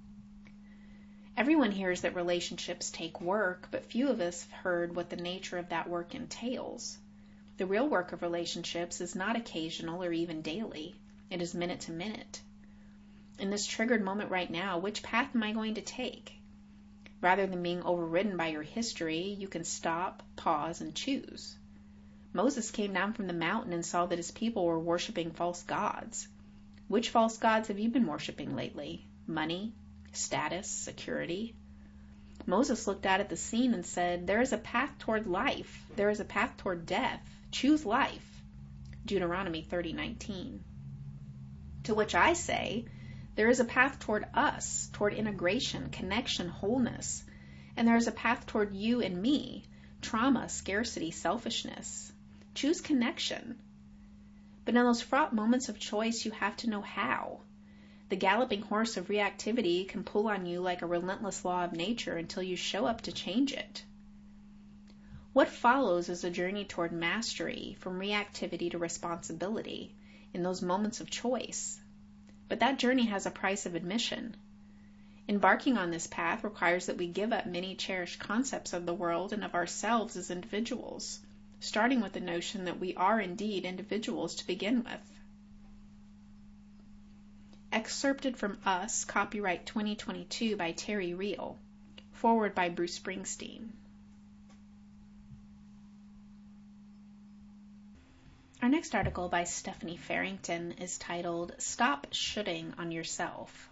Everyone hears that relationships take work, but few of us have heard what the nature of that work entails. The real work of relationships is not occasional or even daily. It is minute to minute. In this triggered moment right now, which path am I going to take? Rather than being overridden by your history, you can stop, pause, and choose. Moses came down from the mountain and saw that his people were worshiping false gods. Which false gods have you been worshiping lately? Money? Status? Security? Moses looked out at the scene and said, "There is a path toward life. There is a path toward death. Choose life." Deuteronomy 30:19. To which I say, there is a path toward us, toward integration, connection, wholeness. And there is a path toward you and me, trauma, scarcity, selfishness. Choose connection. But in those fraught moments of choice, you have to know how. The galloping horse of reactivity can pull on you like a relentless law of nature until you show up to change it. What follows is a journey toward mastery, from reactivity to responsibility, in those moments of choice. But that journey has a price of admission. Embarking on this path requires that we give up many cherished concepts of the world and of ourselves as individuals, starting with the notion that we are indeed individuals to begin with. Excerpted from Us, copyright 2022 by Terry Real. Forward by Bruce Springsteen. Our next article by Stephanie Farrington is titled, "Stop Shoulding on Yourself."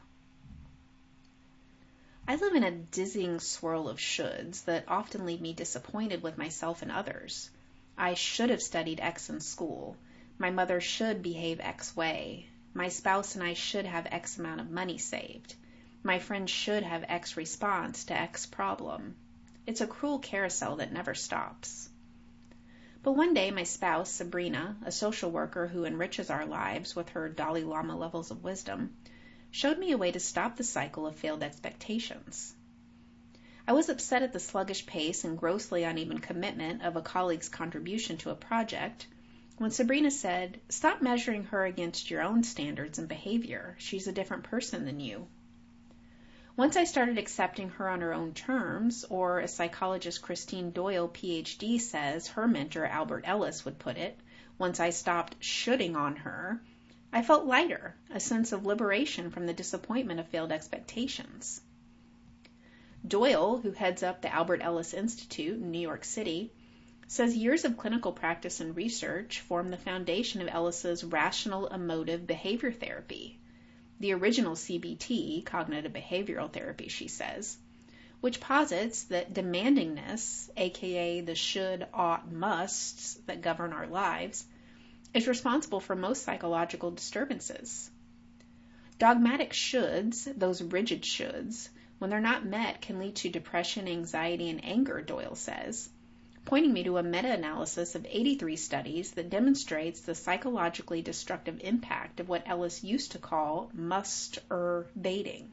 I live in a dizzying swirl of shoulds that often leave me disappointed with myself and others. I should have studied X in school. My mother should behave X way. My spouse and I should have X amount of money saved. My friend should have X response to X problem. It's a cruel carousel that never stops. But one day my spouse, Sabrina, a social worker who enriches our lives with her Dalai Lama levels of wisdom, showed me a way to stop the cycle of failed expectations. I was upset at the sluggish pace and grossly uneven commitment of a colleague's contribution to a project when Sabrina said, "Stop measuring her against your own standards and behavior. She's a different person than you." Once I started accepting her on her own terms, or as psychologist Christine Doyle, PhD, says her mentor Albert Ellis would put it, once I stopped shoulding on her, I felt lighter, a sense of liberation from the disappointment of failed expectations. Doyle, who heads up the Albert Ellis Institute in New York City, says years of clinical practice and research form the foundation of Ellis's rational emotive behavior therapy, the original CBT, cognitive behavioral therapy, she says, which posits that demandingness, aka the should, ought, musts that govern our lives, is responsible for most psychological disturbances. Dogmatic shoulds, those rigid shoulds, when they're not met, can lead to depression, anxiety, and anger, Doyle says. pointing me to a meta-analysis of 83 studies that demonstrates the psychologically destructive impact of what Ellis used to call must-er-baiting.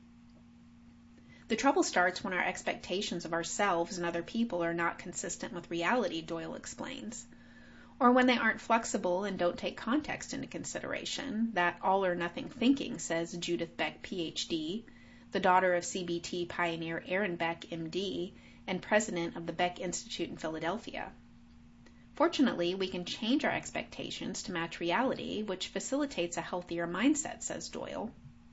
The trouble starts when our expectations of ourselves and other people are not consistent with reality, Doyle explains, or when they aren't flexible and don't take context into consideration. That all-or-nothing thinking, says Judith Beck, Ph.D., the daughter of CBT pioneer Aaron Beck, M.D., and president of the Beck Institute in Philadelphia. Fortunately, we can change our expectations to match reality, which facilitates a healthier mindset, says Doyle.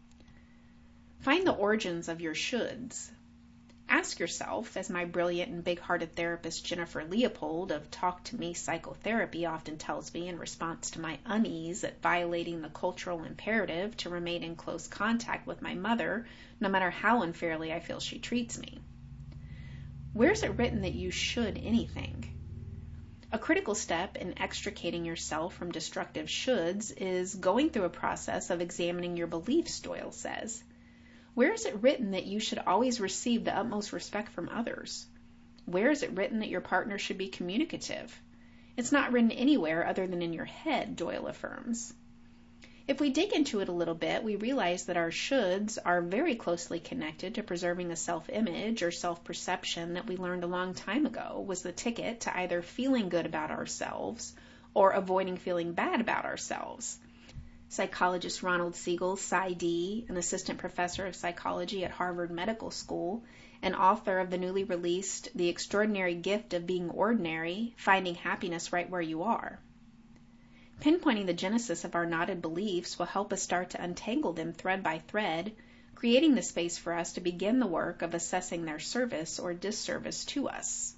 Find the origins of your shoulds. Ask yourself, as my brilliant and big-hearted therapist Jennifer Leopold of Talk to Me Psychotherapy often tells me in response to my unease at violating the cultural imperative to remain in close contact with my mother, no matter how unfairly I feel she treats me. Where's it written that you should anything? A critical step in extricating yourself from destructive shoulds is going through a process of examining your beliefs, Doyle says. Where is it written that you should always receive the utmost respect from others? Where is it written that your partner should be communicative? It's not written anywhere other than in your head, Doyle affirms. If we dig into it a little bit, we realize that our shoulds are very closely connected to preserving the self-image or self-perception that we learned a long time ago was the ticket to either feeling good about ourselves or avoiding feeling bad about ourselves. Psychologist Ronald Siegel, PsyD, an assistant professor of psychology at Harvard Medical School, and author of the newly released The Extraordinary Gift of Being Ordinary, Finding Happiness Right Where You Are. Pinpointing the genesis of our knotted beliefs will help us start to untangle them thread by thread, creating the space for us to begin the work of assessing their service or disservice to us.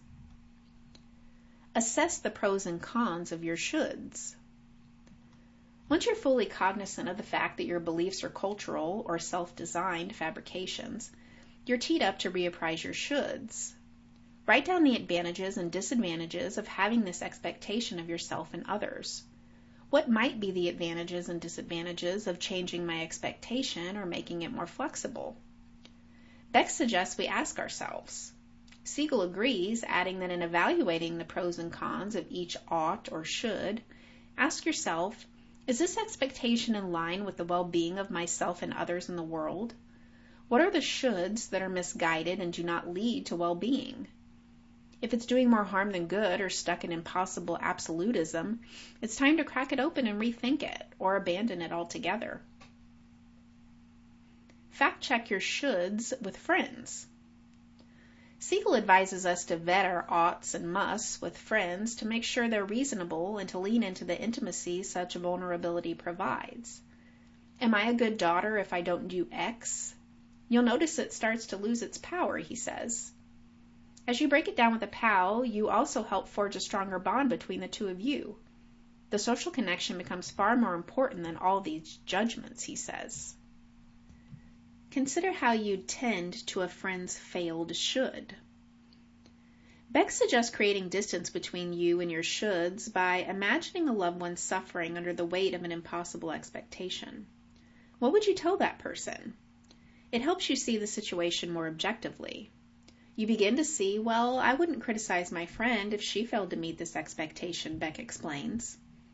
Assess the pros and cons of your shoulds. Once you're fully cognizant of the fact that your beliefs are cultural or self-designed fabrications, you're teed up to reapprise your shoulds. Write down the advantages and disadvantages of having this expectation of yourself and others. What might be the advantages and disadvantages of changing my expectation or making it more flexible? Beck suggests we ask ourselves. Siegel agrees, adding that in evaluating the pros and cons of each ought or should, ask yourself, is this expectation in line with the well-being of myself and others in the world? What are the shoulds that are misguided and do not lead to well-being? If it's doing more harm than good or stuck in impossible absolutism, it's time to crack it open and rethink it or abandon it altogether. Fact-check your shoulds with friends. Siegel advises us to vet our oughts and musts with friends to make sure they're reasonable and to lean into the intimacy such vulnerability provides. Am I a good daughter if I don't do X? You'll notice it starts to lose its power, he says. As you break it down with a pal, you also help forge a stronger bond between the two of you. The social connection becomes far more important than all these judgments, he says. Consider how you'd tend to a friend's failed should. Beck suggests creating distance between you and your shoulds by imagining a loved one suffering under the weight of an impossible expectation. What would you tell that person? It helps you see the situation more objectively. You begin to see, well, I wouldn't criticize my friend if she failed to meet this expectation, Beck explains.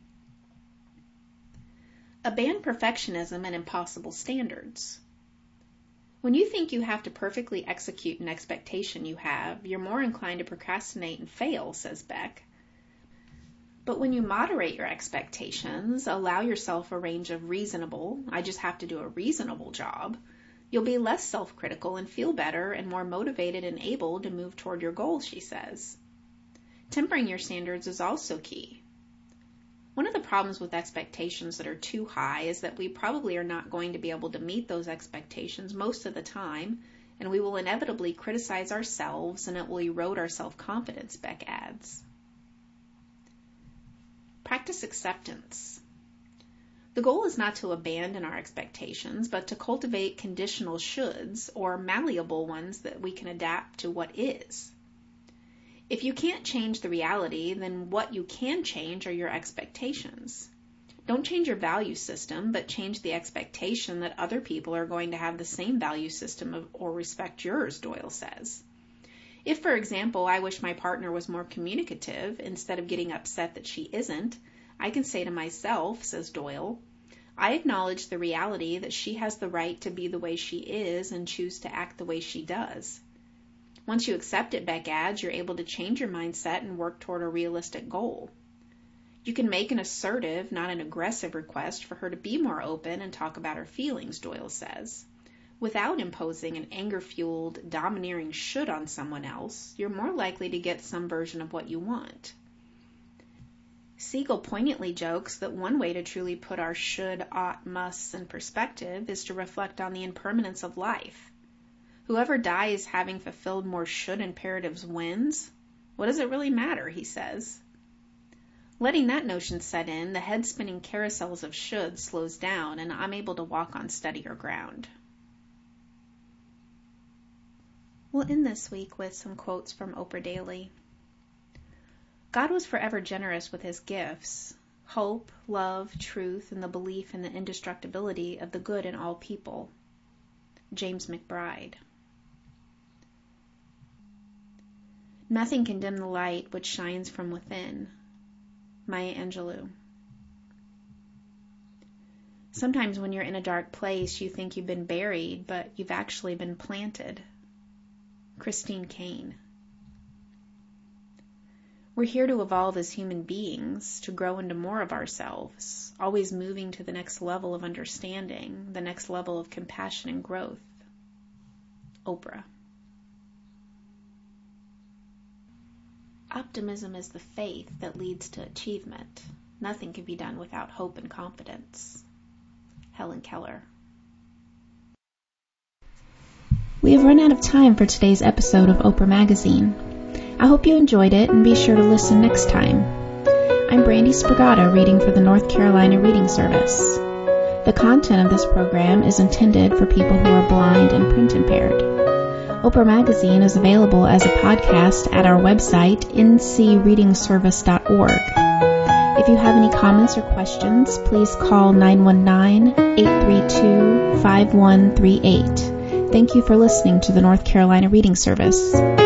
Abandon perfectionism and impossible standards. When you think you have to perfectly execute an expectation you have, you're more inclined to procrastinate and fail, says Beck. But when you moderate your expectations, allow yourself a range of reasonable, I just have to do a reasonable job, you'll be less self-critical and feel better and more motivated and able to move toward your goals, she says. Tempering your standards is also key. One of the problems with expectations that are too high is that we probably are not going to be able to meet those expectations most of the time, and we will inevitably criticize ourselves and it will erode our self-confidence, Beck adds. Practice acceptance. The goal is not to abandon our expectations, but to cultivate conditional shoulds or malleable ones that we can adapt to what is. If you can't change the reality, then what you can change are your expectations. Don't change your value system, but change the expectation that other people are going to have the same value system or respect yours, Doyle says. If, for example, I wish my partner was more communicative instead of getting upset that she isn't, I can say to myself, says Doyle, I acknowledge the reality that she has the right to be the way she is and choose to act the way she does. Once you accept it, Beck adds, you're able to change your mindset and work toward a realistic goal. You can make an assertive, not an aggressive request for her to be more open and talk about her feelings, Doyle says. Without imposing an anger-fueled, domineering should on someone else, you're more likely to get some version of what you want. Siegel poignantly jokes that one way to truly put our should, ought, musts in perspective is to reflect on the impermanence of life. Whoever dies having fulfilled more should imperatives wins. What does it really matter, he says. Letting that notion set in, the head-spinning carousels of should slows down, and I'm able to walk on steadier ground. We'll end this week with some quotes from Oprah Daily. God was forever generous with his gifts, hope, love, truth, and the belief in the indestructibility of the good in all people. James McBride. Nothing can dim the light which shines from within. Maya Angelou. Sometimes when you're in a dark place, you think you've been buried, but you've actually been planted. Christine Caine. We're here to evolve as human beings, to grow into more of ourselves, always moving to the next level of understanding, the next level of compassion and growth. Oprah. Optimism is the faith that leads to achievement. Nothing can be done without hope and confidence. Helen Keller. We have run out of time for today's episode of Oprah Magazine. I hope you enjoyed it and be sure to listen next time. I'm Brandy Spragata reading for the North Carolina Reading Service. The content of this program is intended for people who are blind and print impaired. Oprah Magazine is available as a podcast at our website, ncreadingservice.org. If you have any comments or questions, please call 919-832-5138. Thank you for listening to the North Carolina Reading Service.